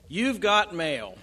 You've got mail.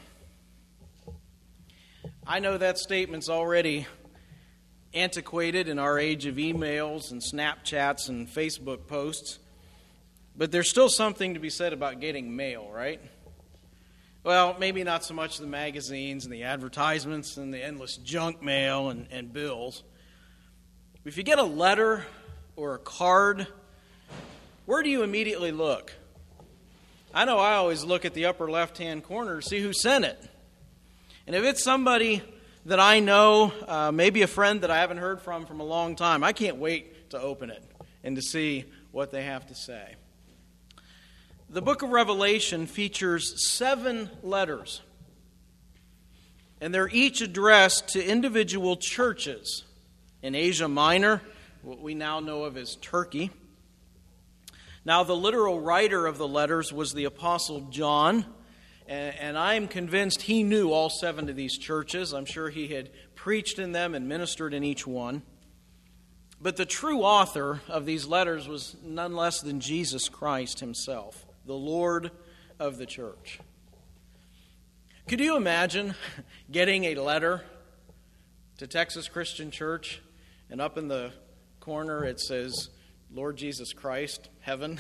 I know that statement's already antiquated in our age of emails and Snapchats and Facebook posts, but there's still something to be said about getting mail, right? Well, maybe not so much the magazines and the advertisements and the endless junk mail and bills. If you get a letter or a card, where do you immediately look? I know I always look at the upper left-hand corner to see who sent it. And if it's somebody that I know, maybe a friend that I haven't heard from a long time, I can't wait to open it and to see what they have to say. The book of Revelation features 7 letters, and they're each addressed to individual churches in Asia Minor, what we now know of as Turkey. Now, the literal writer of the letters was the Apostle John, and I'm convinced he knew all 7 of these churches. I'm sure he had preached in them and ministered in each one. But the true author of these letters was none less than Jesus Christ himself, the Lord of the church. Could you imagine getting a letter to Texas Christian Church, and up in the corner it says, Lord Jesus Christ, heaven?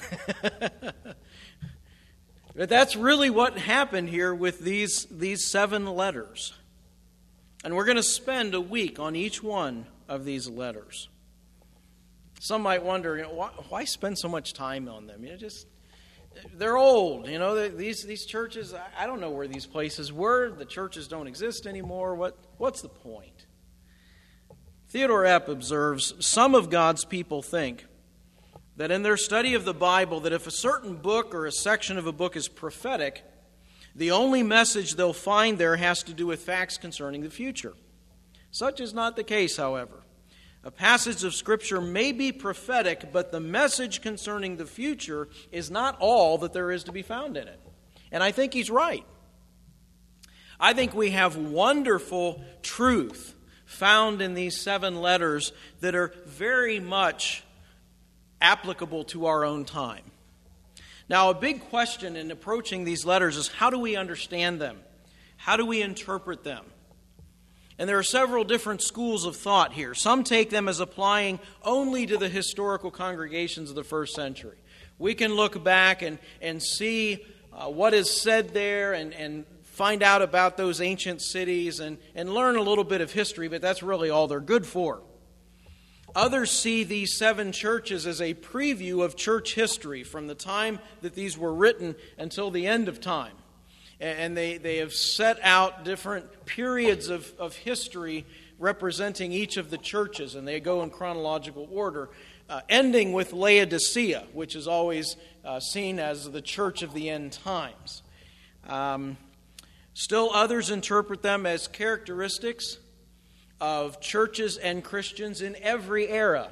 But that's really what happened here with these 7 letters. And we're going to spend a week on each one of these letters. Some might wonder, why spend so much time on them? They're old. These churches, I don't know where these places were. The churches don't exist anymore. What's the point? Theodore Epp observes, some of God's people think that in their study of the Bible, that if a certain book or a section of a book is prophetic, the only message they'll find there has to do with facts concerning the future. Such is not the case, however. A passage of Scripture may be prophetic, but the message concerning the future is not all that there is to be found in it. And I think he's right. I think we have wonderful truth found in these 7 letters that are very much applicable to our own time. Now, a big question in approaching these letters is, how do we understand them? How do we interpret them? And there are several different schools of thought here. Some take them as applying only to the historical congregations of the first century. We can look back and see what is said there and find out about those ancient cities and learn a little bit of history, but that's really all they're good for. Others see these 7 churches as a preview of church history from the time that these were written until the end of time. And they have set out different periods of history representing each of the churches, and they go in chronological order, ending with Laodicea, which is always seen as the church of the end times. Still others interpret them as characteristics of churches and Christians in every era.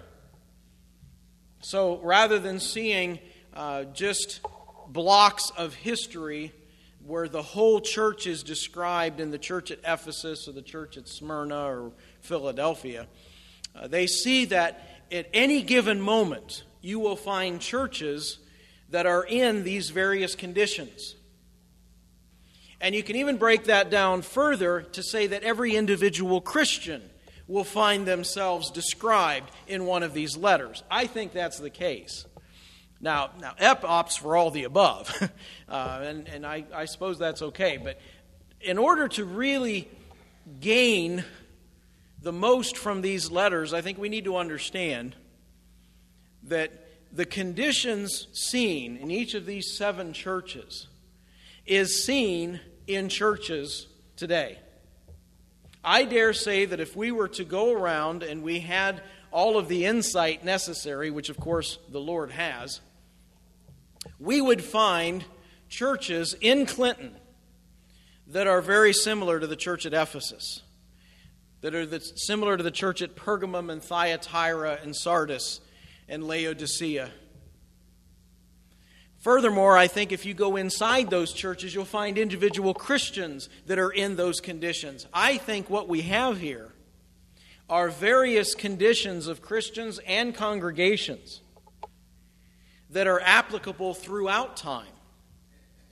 So rather than seeing just blocks of history where the whole church is described in the church at Ephesus or the church at Smyrna or Philadelphia, they see that at any given moment you will find churches that are in these various conditions. And you can even break that down further to say that every individual Christian will find themselves described in one of these letters. I think that's the case. Now Epp opts for all the above, and I suppose that's okay. But in order to really gain the most from these letters, I think we need to understand that the conditions seen in each of these 7 churches is seen in churches today. I dare say that if we were to go around and we had all of the insight necessary, which of course the Lord has, we would find churches in Clinton that are very similar to the church at Ephesus, that are similar to the church at Pergamum and Thyatira and Sardis and Laodicea. Furthermore, I think if you go inside those churches, you'll find individual Christians that are in those conditions. I think what we have here are various conditions of Christians and congregations that are applicable throughout time.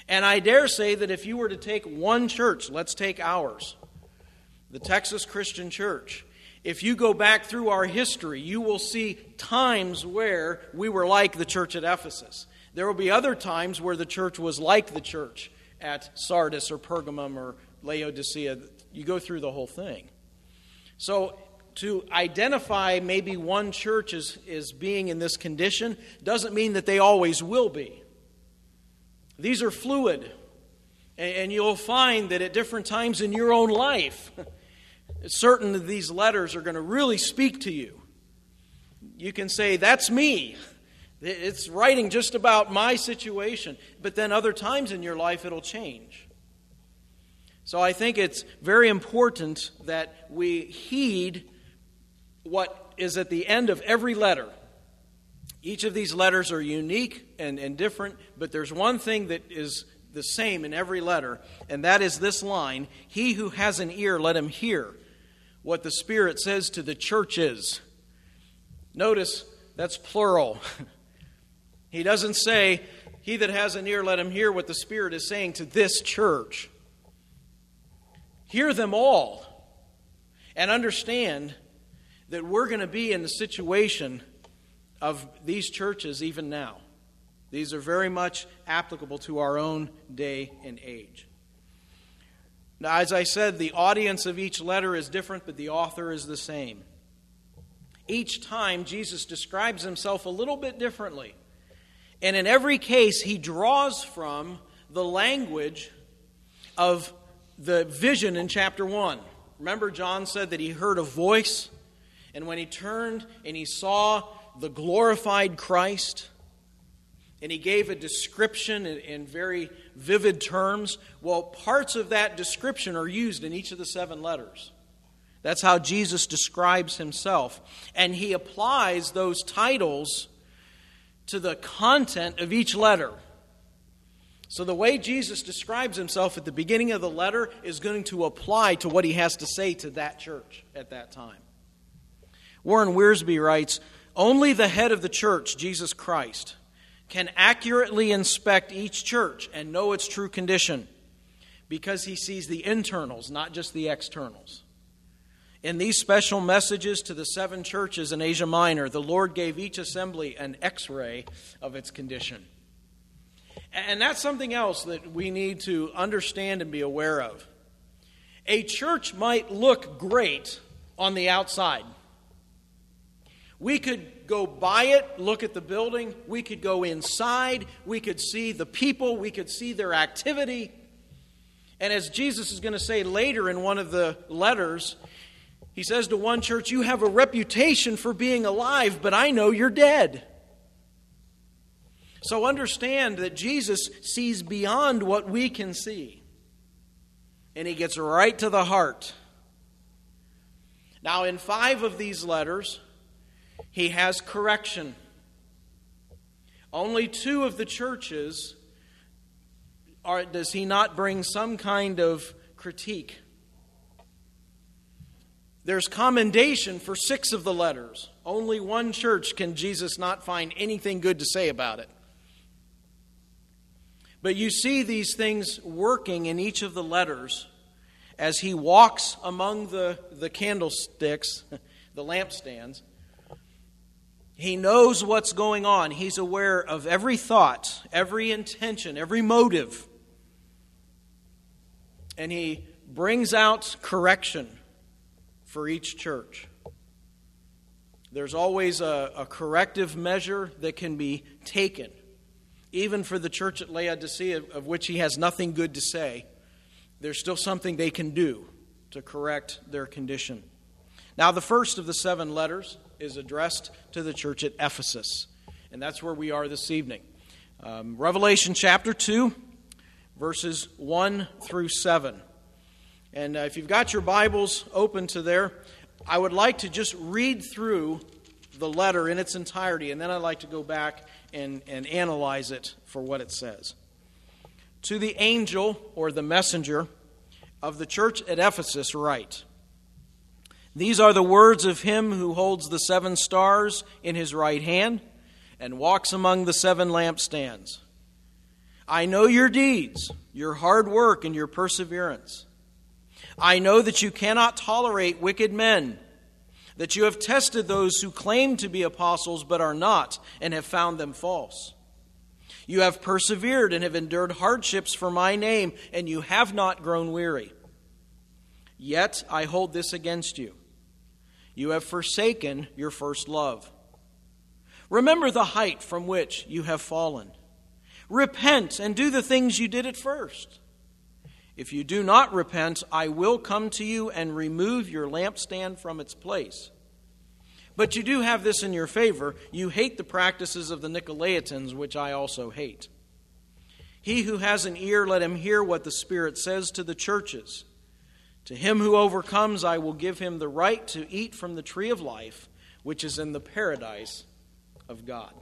And I dare say that if you were to take one church, let's take ours, the Texas Christian Church, if you go back through our history, you will see times where we were like the church at Ephesus. There will be other times where the church was like the church at Sardis or Pergamum or Laodicea. You go through the whole thing. So to identify maybe one church as being in this condition doesn't mean that they always will be. These are fluid. And you'll find that at different times in your own life, certain of these letters are going to really speak to you. You can say, that's me. It's writing just about my situation. But then other times in your life, it'll change. So I think it's very important that we heed what is at the end of every letter. Each of these letters are unique and different, but there's one thing that is the same in every letter, and that is this line, "He who has an ear, let him hear what the Spirit says to the churches." Notice that's plural. He doesn't say, "He that has an ear, let him hear what the Spirit is saying to this church." Hear them all and understand that we're going to be in the situation of these churches even now. These are very much applicable to our own day and age. Now, as I said, the audience of each letter is different, but the author is the same. Each time, Jesus describes himself a little bit differently. And in every case, he draws from the language of the vision in chapter 1. Remember, John said that he heard a voice, and when he turned and he saw the glorified Christ, and he gave a description in very vivid terms. Well, parts of that description are used in each of the 7 letters. That's how Jesus describes himself. And he applies those titles to the content of each letter. So the way Jesus describes himself at the beginning of the letter is going to apply to what he has to say to that church at that time. Warren Wiersbe writes, "Only the head of the church, Jesus Christ, can accurately inspect each church and know its true condition because he sees the internals, not just the externals. In these special messages to the 7 churches in Asia Minor, the Lord gave each assembly an X-ray of its condition." And that's something else that we need to understand and be aware of. A church might look great on the outside. We could go by it, look at the building. We could go inside. We could see the people. We could see their activity. And as Jesus is going to say later in one of the letters, he says to one church, "You have a reputation for being alive, but I know you're dead." So understand that Jesus sees beyond what we can see. And he gets right to the heart. Now, in 5 of these letters, he has correction. Only 2 of the churches does he not bring some kind of critique. There's commendation for 6 of the letters. Only 1 church can Jesus not find anything good to say about it. But you see these things working in each of the letters as he walks among the candlesticks, the lampstands. He knows what's going on. He's aware of every thought, every intention, every motive. And he brings out correction for each church. There's always a corrective measure that can be taken. Even for the church at Laodicea, of which he has nothing good to say, there's still something they can do to correct their condition. Now, the first of the 7 letters is addressed to the church at Ephesus. And that's where we are this evening. Revelation chapter 2, verses 1 through 7. And if you've got your Bibles open to there, I would like to just read through the letter in its entirety, and then I'd like to go back and analyze it for what it says. To the angel, or the messenger, of the church at Ephesus write, "These are the words of him who holds the 7 stars in his right hand and walks among the 7 lampstands. I know your deeds, your hard work, and your perseverance. I know that you cannot tolerate wicked men, that you have tested those who claim to be apostles but are not, and have found them false. You have persevered and have endured hardships for my name, and you have not grown weary. Yet I hold this against you. You have forsaken your first love. Remember the height from which you have fallen. Repent and do the things you did at first. If you do not repent, I will come to you and remove your lampstand from its place. But you do have this in your favor. You hate the practices of the Nicolaitans, which I also hate. He who has an ear, let him hear what the Spirit says to the churches. To him who overcomes, I will give him the right to eat from the tree of life, which is in the paradise of God.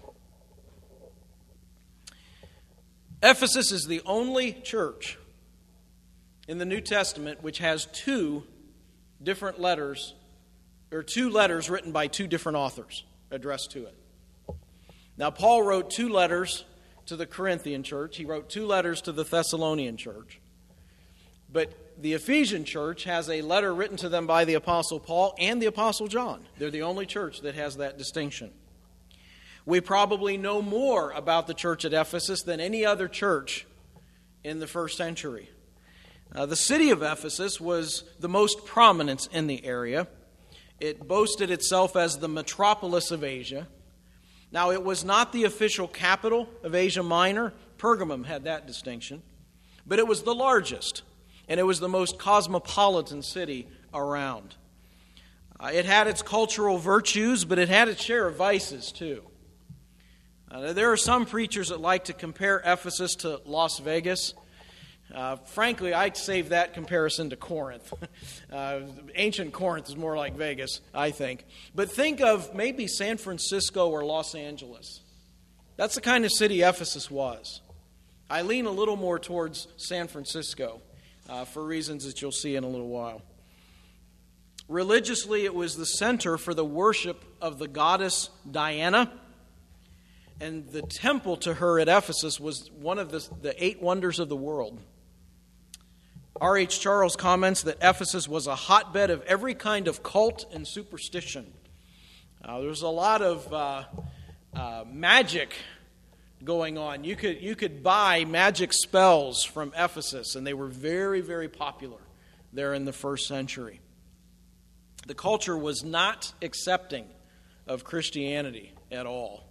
Ephesus is the only church in the New Testament which has two different letters, or two letters written by two different authors addressed to it. Now, Paul wrote two letters to the Corinthian church. He wrote two letters to the Thessalonian church. But the Ephesian church has a letter written to them by the Apostle Paul and the Apostle John. They're the only church that has that distinction. We probably know more about the church at Ephesus than any other church in the first century. The city of Ephesus was the most prominent in the area. It boasted itself as the metropolis of Asia. Now, it was not the official capital of Asia Minor. Pergamum had that distinction. But it was the largest, and it was the most cosmopolitan city around. It had its cultural virtues, but it had its share of vices, too. There are some preachers that like to compare Ephesus to Las Vegas. Frankly, I'd save that comparison to Corinth. Ancient Corinth is more like Vegas, I think. But think of maybe San Francisco or Los Angeles. That's the kind of city Ephesus was. I lean a little more towards San Francisco for reasons that you'll see in a little while. Religiously, it was the center for the worship of the goddess Diana. And the temple to her at Ephesus was one of the 8 wonders of the world. R.H. Charles comments that Ephesus was a hotbed of every kind of cult and superstition. There was a lot of magic going on. You could buy magic spells from Ephesus, and they were very, very popular there in the first century. The culture was not accepting of Christianity at all.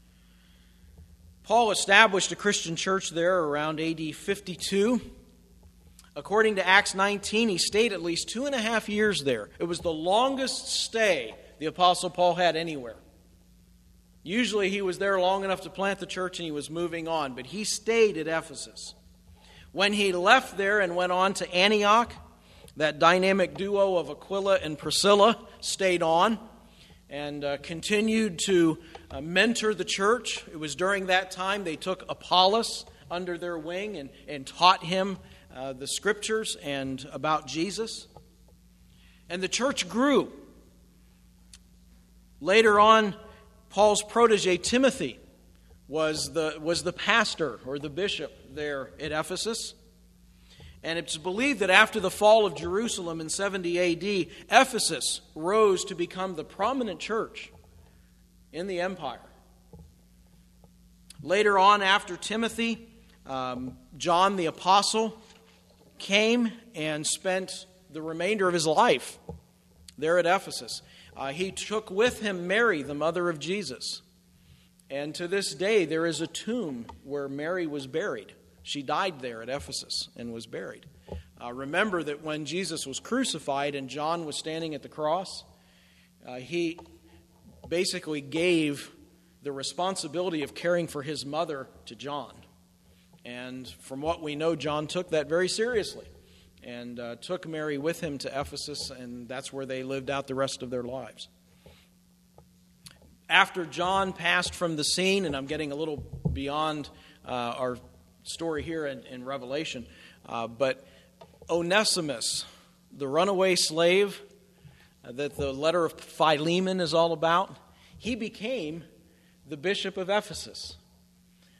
Paul established a Christian church there around AD 52. According to Acts 19, he stayed at least 2.5 years there. It was the longest stay the Apostle Paul had anywhere. Usually he was there long enough to plant the church and he was moving on, but he stayed at Ephesus. When he left there and went on to Antioch, that dynamic duo of Aquila and Priscilla stayed on and continued to mentor the church. It was during that time they took Apollos under their wing and taught him the scriptures and about Jesus. And the church grew. Later on, Paul's protege Timothy was the pastor or the bishop there at Ephesus. And it's believed that after the fall of Jerusalem in 70 A.D., Ephesus rose to become the prominent church in the empire. Later on, after Timothy, John the Apostle came and spent the remainder of his life there at Ephesus. He took with him Mary, the mother of Jesus. And to this day, there is a tomb where Mary was buried. She died there at Ephesus and was buried. Remember that when Jesus was crucified and John was standing at the cross, he basically gave the responsibility of caring for his mother to John. And from what we know, John took that very seriously and took Mary with him to Ephesus, and that's where they lived out the rest of their lives. After John passed from the scene, and I'm getting a little beyond our story here in Revelation, but Onesimus, the runaway slave that the letter of Philemon is all about, he became the bishop of Ephesus.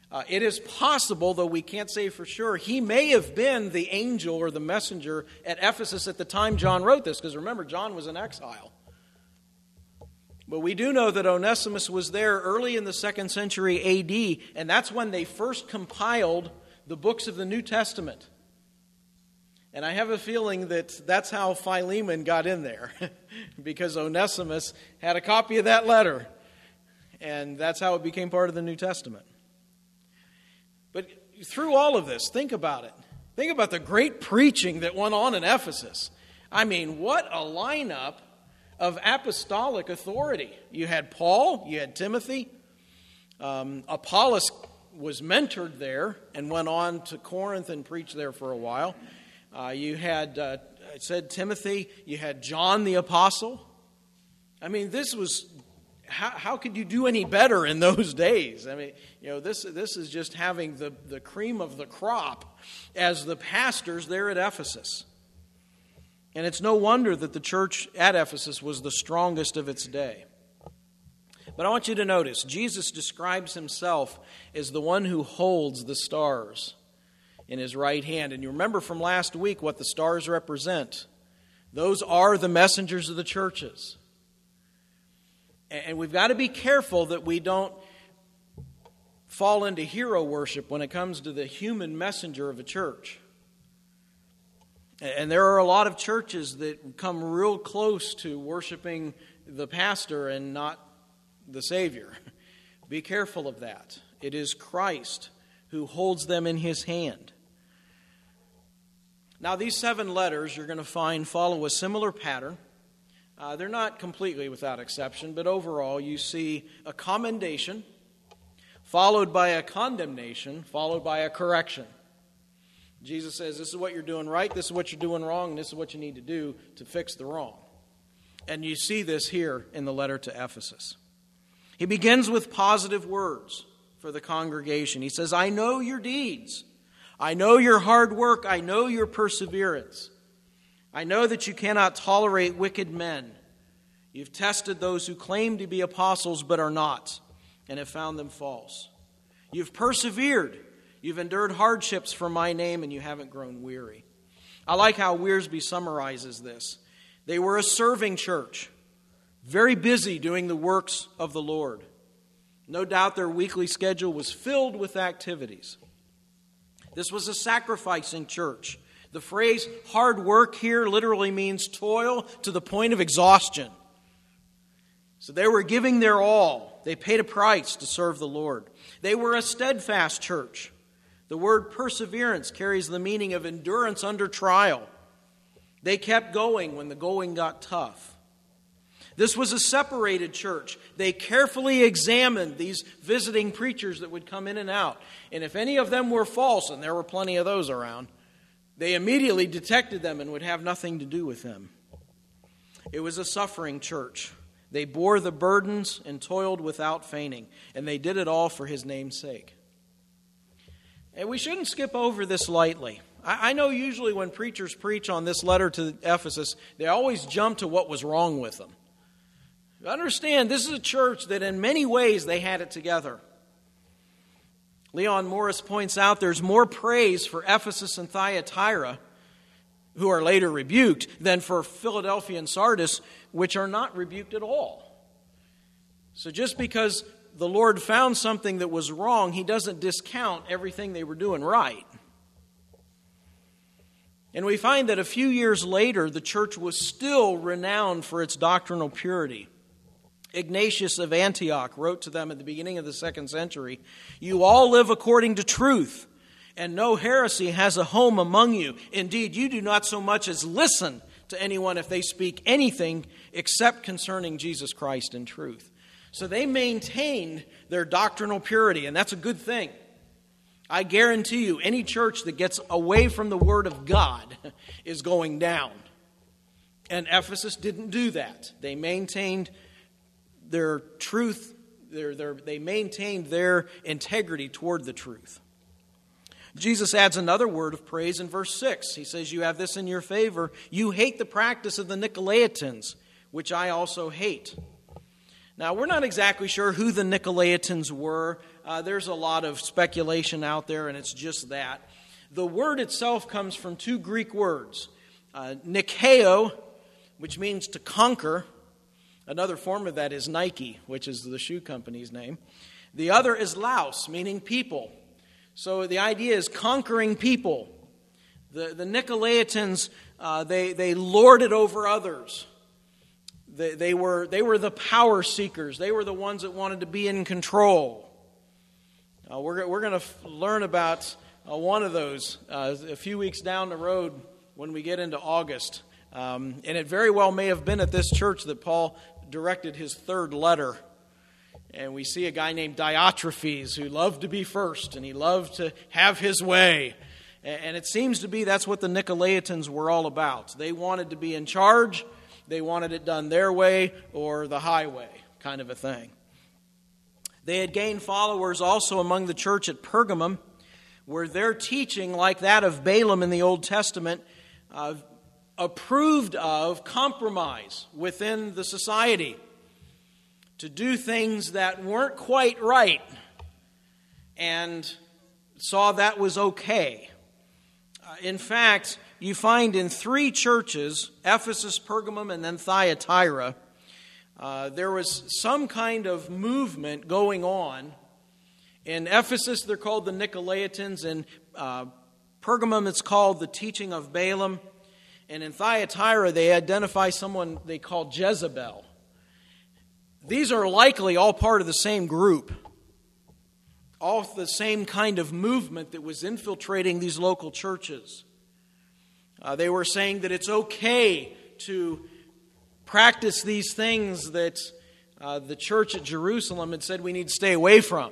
It is possible, though we can't say for sure, he may have been the angel or the messenger at Ephesus at the time John wrote this, because remember, John was in exile. But we do know that Onesimus was there early in the 2nd century A.D., and that's when they first compiled the books of the New Testament. And I have a feeling that that's how Philemon got in there, because Onesimus had a copy of that letter, and that's how it became part of the New Testament. But through all of this, think about it. Think about the great preaching that went on in Ephesus. I mean, what a lineup of apostolic authority. You had Paul, you had Timothy. Apollos was mentored there and went on to Corinth and preached there for a while. You had, I said Timothy, you had John the Apostle. I mean, this was, how could you do any better in those days? I mean, this is just having the cream of the crop as the pastors there at Ephesus. And it's no wonder that the church at Ephesus was the strongest of its day. But I want you to notice, Jesus describes himself as the one who holds the stars in his right hand. And you remember from last week what the stars represent. Those are the messengers of the churches. And we've got to be careful that we don't fall into hero worship when it comes to the human messenger of a church. And there are a lot of churches that come real close to worshiping the pastor and not the Savior. Be careful of that. It is Christ who holds them in his hand. Now, these 7 letters you're going to find follow a similar pattern. They're not completely without exception, but overall you see a commendation, followed by a condemnation, followed by a correction. Jesus says, this is what you're doing right, this is what you're doing wrong, and this is what you need to do to fix the wrong. And you see this here in the letter to Ephesus. He begins with positive words for the congregation. He says, I know your deeds. I know your hard work. I know your perseverance. I know that you cannot tolerate wicked men. You've tested those who claim to be apostles but are not, and have found them false. You've persevered. You've endured hardships for my name, and you haven't grown weary. I like how Wiersbe summarizes this. They were a serving church, very busy doing the works of the Lord. No doubt their weekly schedule was filled with activities. This was a sacrificing church. The phrase hard work here literally means toil to the point of exhaustion. So they were giving their all. They paid a price to serve the Lord. They were a steadfast church. The word perseverance carries the meaning of endurance under trial. They kept going when the going got tough. This was a separated church. They carefully examined these visiting preachers that would come in and out. And if any of them were false, and there were plenty of those around, they immediately detected them and would have nothing to do with them. It was a suffering church. They bore the burdens and toiled without fainting, and they did it all for his name's sake. And we shouldn't skip over this lightly. I know usually when preachers preach on this letter to Ephesus, they always jump to what was wrong with them. Understand, this is a church that in many ways they had it together. Leon Morris points out there's more praise for Ephesus and Thyatira, who are later rebuked, than for Philadelphia and Sardis, which are not rebuked at all. So just because the Lord found something that was wrong, he doesn't discount everything they were doing right. And we find that a few years later, the church was still renowned for its doctrinal purity. Ignatius of Antioch wrote to them at the beginning of the 2nd century, "You all live according to truth, and no heresy has a home among you. Indeed, you do not so much as listen to anyone if they speak anything except concerning Jesus Christ in truth." So they maintained their doctrinal purity, and that's a good thing. I guarantee you, any church that gets away from the Word of God is going down. And Ephesus didn't do that. They maintained their truth, they maintained their integrity toward the truth. Jesus adds another word of praise in verse 6. He says, "You have this in your favor. You hate the practice of the Nicolaitans, which I also hate." Now, we're not exactly sure who the Nicolaitans were. There's a lot of speculation out there, and it's just that. The word itself comes from two Greek words. Nikeo, which means to conquer. Another form of that is Nike, which is the shoe company's name. The other is Laos, meaning people. So the idea is conquering people. The Nicolaitans, they lorded over others. They were the power seekers. They were the ones that wanted to be in control. We're going to learn about one of those a few weeks down the road when we get into August. And it very well may have been at this church that Paul directed his third letter. And we see a guy named Diotrephes who loved to be first, and he loved to have his way. And it seems to be that's what the Nicolaitans were all about. They wanted to be in charge. They wanted it done their way or the highway, kind of a thing. They had gained followers also among the church at Pergamum, where their teaching, like that of Balaam in the Old Testament, approved of compromise within the society, to do things that weren't quite right, and saw that was okay. In fact, you find in three churches, Ephesus, Pergamum, and then Thyatira, there was some kind of movement going on. In Ephesus, they're called the Nicolaitans. In Pergamum, it's called the teaching of Balaam. And in Thyatira, they identify someone they call Jezebel. These are likely all part of the same group, all the same kind of movement that was infiltrating these local churches. They were saying that it's okay to practice these things that the church at Jerusalem had said we need to stay away from.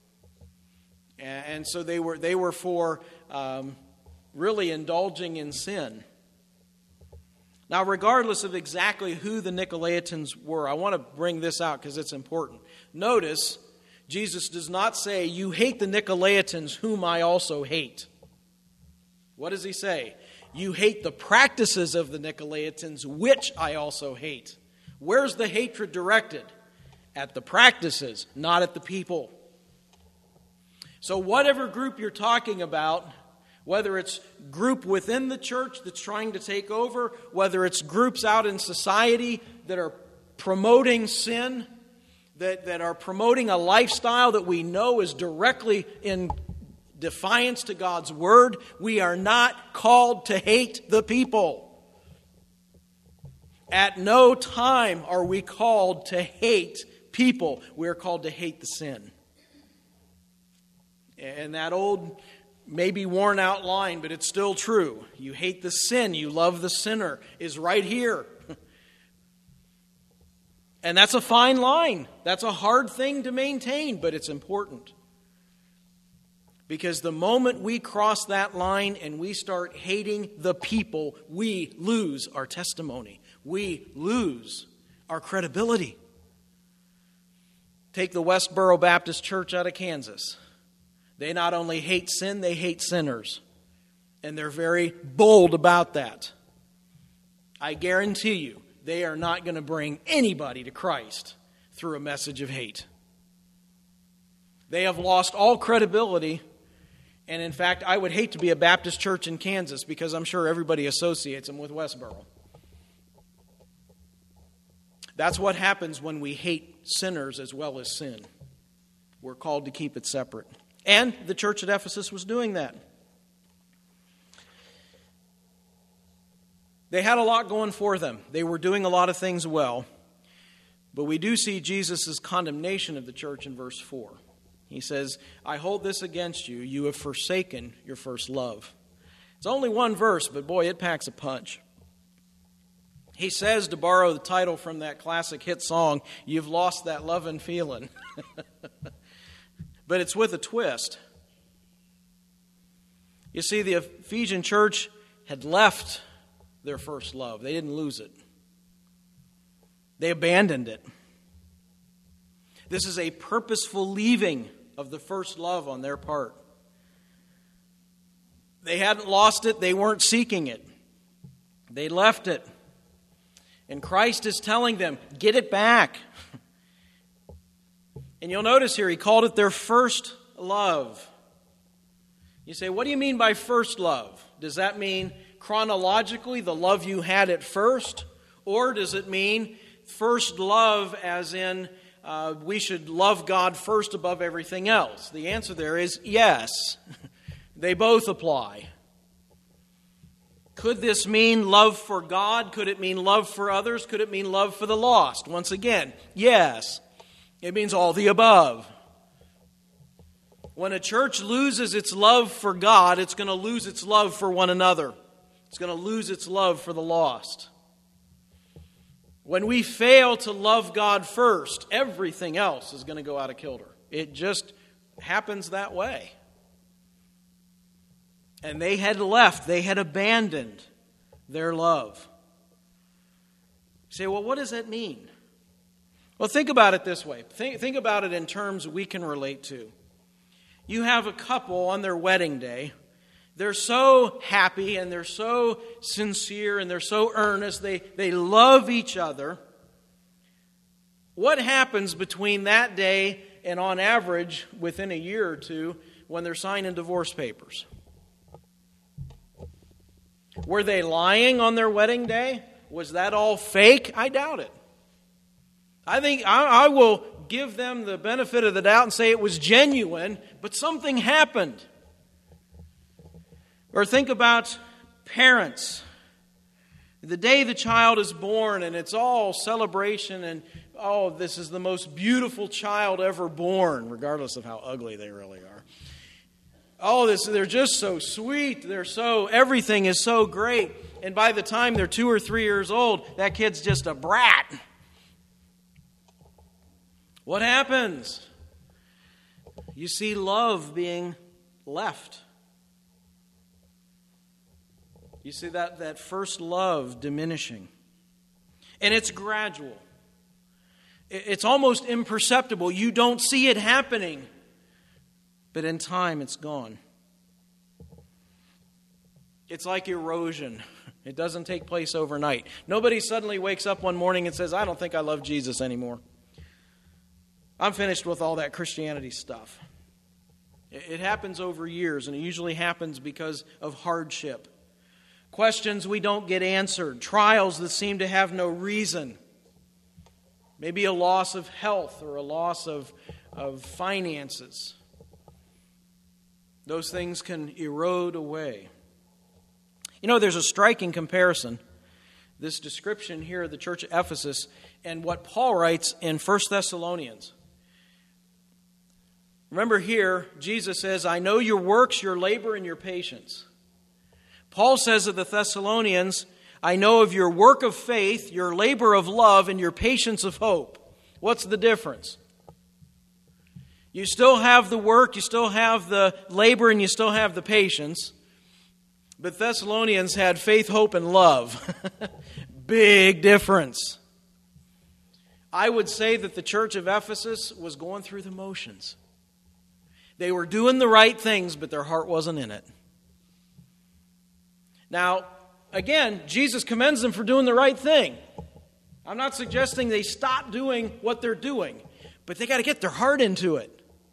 And so they were for really indulging in sin. Now, regardless of exactly who the Nicolaitans were, I want to bring this out because it's important. Notice, Jesus does not say, "You hate the Nicolaitans, whom I also hate." What does he say? "You hate the practices of the Nicolaitans, which I also hate." Where's the hatred directed? At the practices, not at the people. So whatever group you're talking about, whether it's group within the church that's trying to take over, whether it's groups out in society that are promoting sin, that are promoting a lifestyle that we know is directly in defiance to God's word, we are not called to hate the people. At no time are we called to hate people. We are called to hate the sin. And that old, maybe worn out line, but it's still true. You hate the sin, you love the sinner, is right here. And that's a fine line. That's a hard thing to maintain, but it's important. Because the moment we cross that line and we start hating the people, we lose our testimony. We lose our credibility. Take the Westboro Baptist Church out of Kansas. They not only hate sin, they hate sinners. And they're very bold about that. I guarantee you, they are not going to bring anybody to Christ through a message of hate. They have lost all credibility. And in fact, I would hate to be a Baptist church in Kansas because I'm sure everybody associates them with Westboro. That's what happens when we hate sinners as well as sin. We're called to keep it separate. And the church at Ephesus was doing that. They had a lot going for them. They were doing a lot of things well. But we do see Jesus' condemnation of the church in verse 4. He says, "I hold this against you. You have forsaken your first love." It's only one verse, but boy, it packs a punch. He says, to borrow the title from that classic hit song, "You've lost that lovin' feeling." But it's with a twist. You see, the Ephesian church had left their first love. They didn't lose it. They abandoned it. This is a purposeful leaving of the first love on their part. They hadn't lost it. They weren't seeking it. They left it. And Christ is telling them, get it back. And you'll notice here, he called it their first love. You say, what do you mean by first love? Does that mean chronologically the love you had at first? Or does it mean first love as in we should love God first above everything else? The answer there is yes. They both apply. Could this mean love for God? Could it mean love for others? Could it mean love for the lost? Once again, yes. It means all the above. When a church loses its love for God, it's going to lose its love for one another. It's going to lose its love for the lost. When we fail to love God first, everything else is going to go out of kilter. It just happens that way. And they had left, they had abandoned their love. You say, well, what does that mean? Well, think about it this way. Think about it in terms we can relate to. You have a couple on their wedding day. They're so happy and they're so sincere and they're so earnest. They love each other. What happens between that day and on average within a year or two when they're signing divorce papers? Were they lying on their wedding day? Was that all fake? I doubt it. I think I will give them the benefit of the doubt and say it was genuine, but something happened. Or think about parents. The day the child is born and it's all celebration and, oh, this is the most beautiful child ever born, regardless of how ugly they really are. Oh, they're just so sweet. Everything is so great. And by the time they're 2 or 3 years old, that kid's just a brat. What happens? You see love being left. You see that first love diminishing. And it's gradual. It's almost imperceptible. You don't see it happening. But in time, it's gone. It's like erosion. It doesn't take place overnight. Nobody suddenly wakes up one morning and says, I don't think I love Jesus anymore. I'm finished with all that Christianity stuff. It happens over years, and it usually happens because of hardship. Questions we don't get answered. Trials that seem to have no reason. Maybe a loss of health or a loss of finances. Those things can erode away. You know, there's a striking comparison. This description here of the church of Ephesus and what Paul writes in 1 Thessalonians. Remember here, Jesus says, I know your works, your labor, and your patience. Paul says of the Thessalonians, I know of your work of faith, your labor of love, and your patience of hope. What's the difference? You still have the work, you still have the labor, and you still have the patience. But Thessalonians had faith, hope, and love. Big difference. I would say that the church of Ephesus was going through the motions. They were doing the right things, but their heart wasn't in it. Now, again, Jesus commends them for doing the right thing. I'm not suggesting they stop doing what they're doing, but they got to get their heart into it.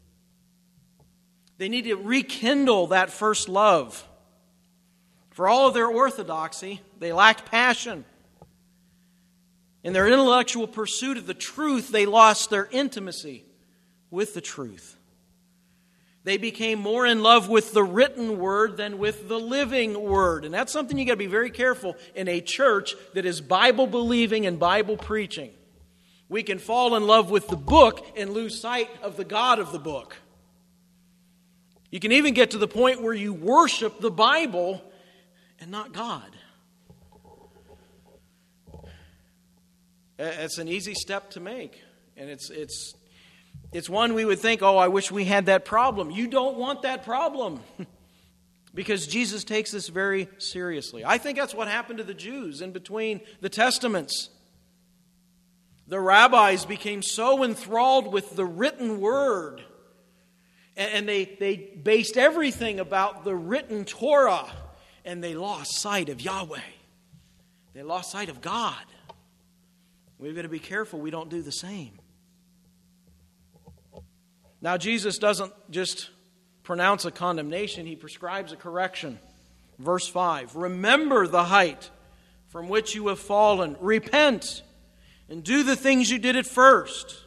They need to rekindle that first love. For all of their orthodoxy, they lacked passion. In their intellectual pursuit of the truth, they lost their intimacy with the truth. They became more in love with the written word than with the living word. And that's something you got to be very careful in a church that is Bible believing and Bible preaching. We can fall in love with the book and lose sight of the God of the book. You can even get to the point where you worship the Bible and not God. It's an easy step to make. And it's one we would think, oh, I wish we had that problem. You don't want that problem. Because Jesus takes this very seriously. I think that's what happened to the Jews in between the Testaments. The rabbis became so enthralled with the written word. And they based everything about the written Torah. And they lost sight of Yahweh. They lost sight of God. We've got to be careful we don't do the same. Now, Jesus doesn't just pronounce a condemnation, he prescribes a correction. Verse 5, remember the height from which you have fallen. Repent and do the things you did at first.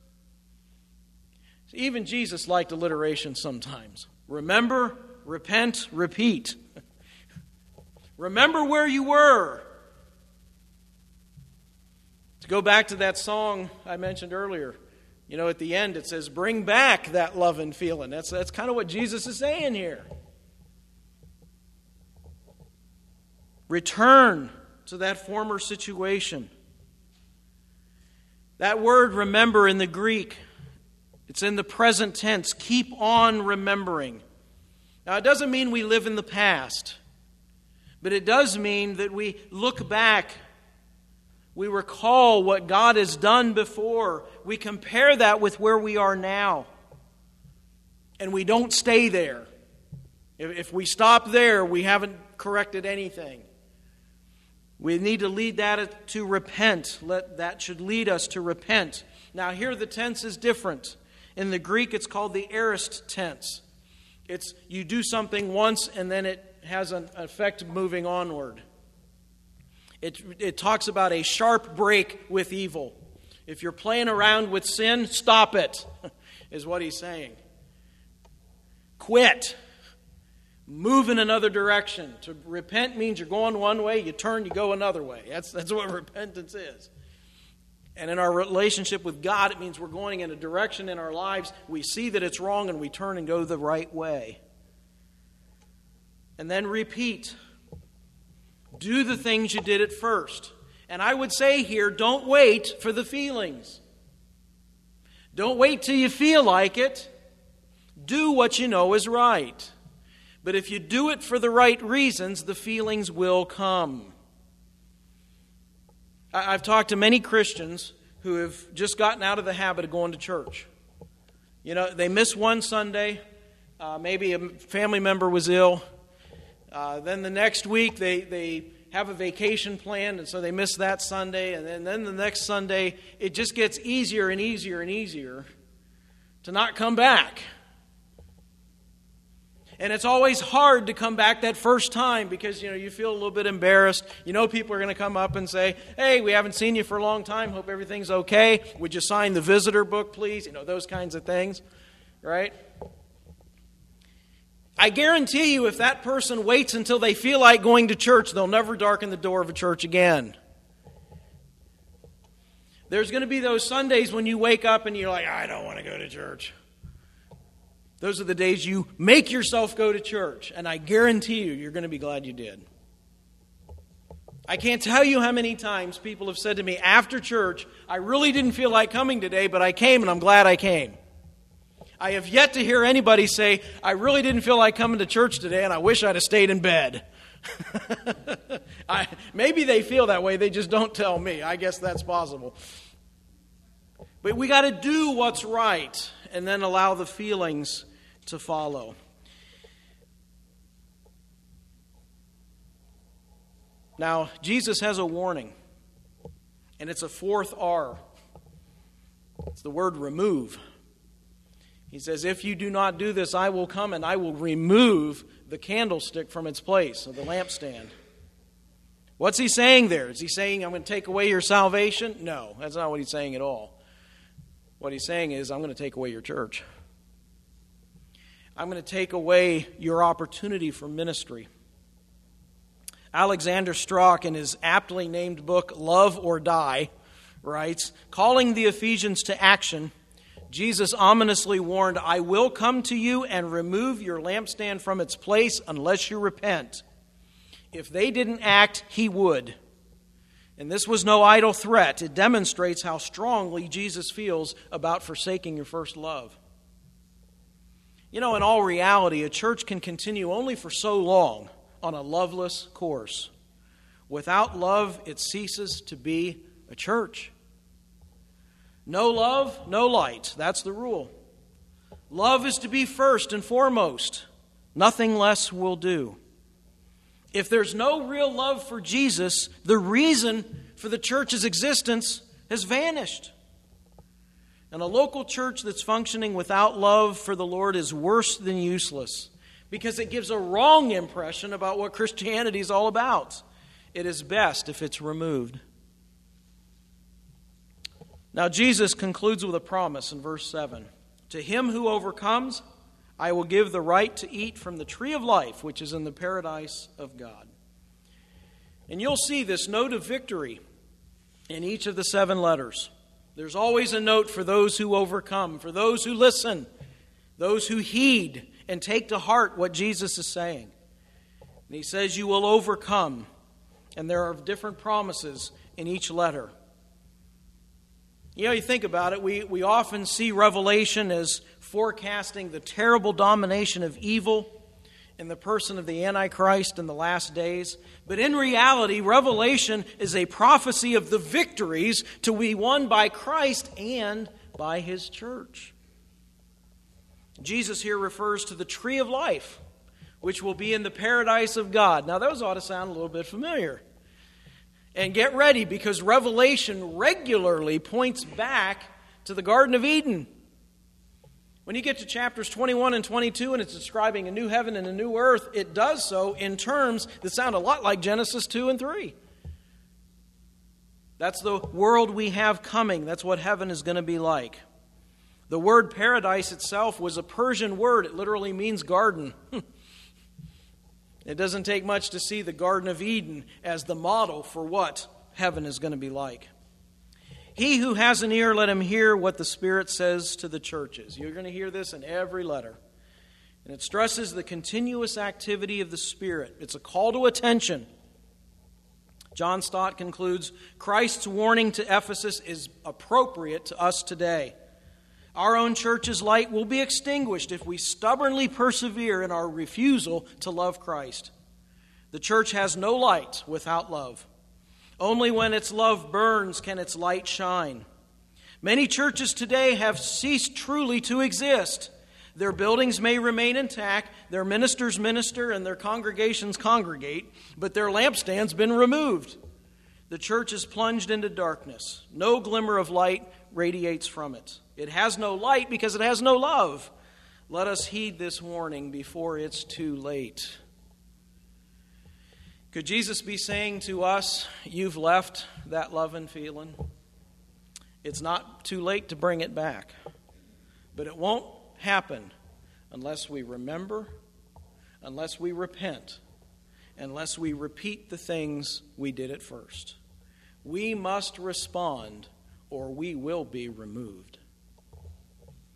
Even Jesus liked alliteration sometimes. Remember, repent, repeat. Remember where you were. To go back to that song I mentioned earlier, at the end it says, bring back that love and feeling. That's kind of what Jesus is saying here. Return to that former situation. That word remember in the Greek, it's in the present tense. Keep on remembering. Now, it doesn't mean we live in the past, but it does mean that we look back. We recall what God has done before. We compare that with where we are now. And we don't stay there. If we stop there, we haven't corrected anything. We need to lead that to repent. That should lead us to repent. Now, here the tense is different. In the Greek, it's called the aorist tense. It's you do something once and then it has an effect moving onward. It talks about a sharp break with evil. If you're playing around with sin, stop it, is what he's saying. Quit. Move in another direction. To repent means you're going one way, you turn, you go another way. That's what repentance is. And in our relationship with God, it means we're going in a direction in our lives. We see that it's wrong and we turn and go the right way. And then repeat. Do the things you did at first. And I would say here, don't wait for the feelings. Don't wait till you feel like it. Do what you know is right. But if you do it for the right reasons, the feelings will come. I've talked to many Christians who have just gotten out of the habit of going to church. They miss one Sunday. Maybe a family member was ill. Then the next week they have a vacation planned, and so they miss that Sunday. And then the next Sunday, it just gets easier and easier and easier to not come back. And it's always hard to come back that first time because, you feel a little bit embarrassed. People are going to come up and say, hey, we haven't seen you for a long time. Hope everything's okay. Would you sign the visitor book, please? Those kinds of things, right? I guarantee you if that person waits until they feel like going to church, they'll never darken the door of a church again. There's going to be those Sundays when you wake up and you're like, I don't want to go to church. Those are the days you make yourself go to church, and I guarantee you're going to be glad you did. I can't tell you how many times people have said to me after church, I really didn't feel like coming today, but I came and I'm glad I came. I have yet to hear anybody say, I really didn't feel like coming to church today and I wish I'd have stayed in bed. Maybe they feel that way, they just don't tell me. I guess that's possible. But we got to do what's right and then allow the feelings to follow. Now, Jesus has a warning, and it's a fourth R. It's the word remove. He says, if you do not do this, I will come and I will remove the candlestick from its place, or the lampstand. What's he saying there? Is he saying, I'm going to take away your salvation? No, that's not what he's saying at all. What he's saying is, I'm going to take away your church. I'm going to take away your opportunity for ministry. Alexander Strauch, in his aptly named book, Love or Die, writes, calling the Ephesians to action, Jesus ominously warned, I will come to you and remove your lampstand from its place unless you repent. If they didn't act, he would. And this was no idle threat. It demonstrates how strongly Jesus feels about forsaking your first love. In all reality, a church can continue only for so long on a loveless course. Without love, it ceases to be a church. No love, no light. That's the rule. Love is to be first and foremost. Nothing less will do. If there's no real love for Jesus, the reason for the church's existence has vanished. And a local church that's functioning without love for the Lord is worse than useless, because it gives a wrong impression about what Christianity is all about. It is best if it's removed. Now Jesus concludes with a promise in verse 7. To him who overcomes, I will give the right to eat from the tree of life, which is in the paradise of God. And you'll see this note of victory in each of the 7 letters. There's always a note for those who overcome, for those who listen, those who heed and take to heart what Jesus is saying. And he says you will overcome, and there are different promises in each letter. You know, you think about it, we often see Revelation as forecasting the terrible domination of evil in the person of the Antichrist in the last days. But in reality, Revelation is a prophecy of the victories to be won by Christ and by His church. Jesus here refers to the tree of life, which will be in the paradise of God. Now, those ought to sound a little bit familiar. And get ready, because Revelation regularly points back to the Garden of Eden. When you get to chapters 21 and 22 and it's describing a new heaven and a new earth, it does so in terms that sound a lot like Genesis 2 and 3. That's the world we have coming. That's what heaven is going to be like. The word paradise itself was a Persian word. It literally means garden. It doesn't take much to see the Garden of Eden as the model for what heaven is going to be like. He who has an ear, let him hear what the Spirit says to the churches. You're going to hear this in every letter. And it stresses the continuous activity of the Spirit. It's a call to attention. John Stott concludes, Christ's warning to Ephesus is appropriate to us today. Our own church's light will be extinguished if we stubbornly persevere in our refusal to love Christ. The church has no light without love. Only when its love burns can its light shine. Many churches today have ceased truly to exist. Their buildings may remain intact, their ministers minister, and their congregations congregate, but their lampstand's been removed. The church is plunged into darkness. No glimmer of light radiates from it. It has no light because it has no love. Let us heed this warning before it's too late. Could Jesus be saying to us, you've left that love and feeling? It's not too late to bring it back. But it won't happen unless we remember, unless we repent, unless we repeat the things we did at first. We must respond, or we will be removed.